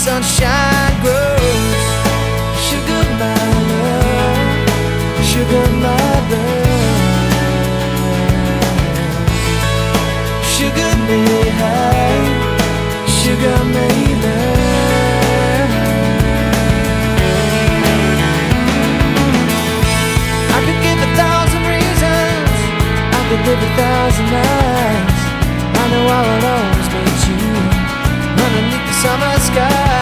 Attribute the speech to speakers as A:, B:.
A: sunshine grows. Sugar, my love, sugar, my love. Sugar may hide, sugar may love. I could give 1,000 reasons, I could live 1,000 lives. I know I will always meet you underneath the summer sky.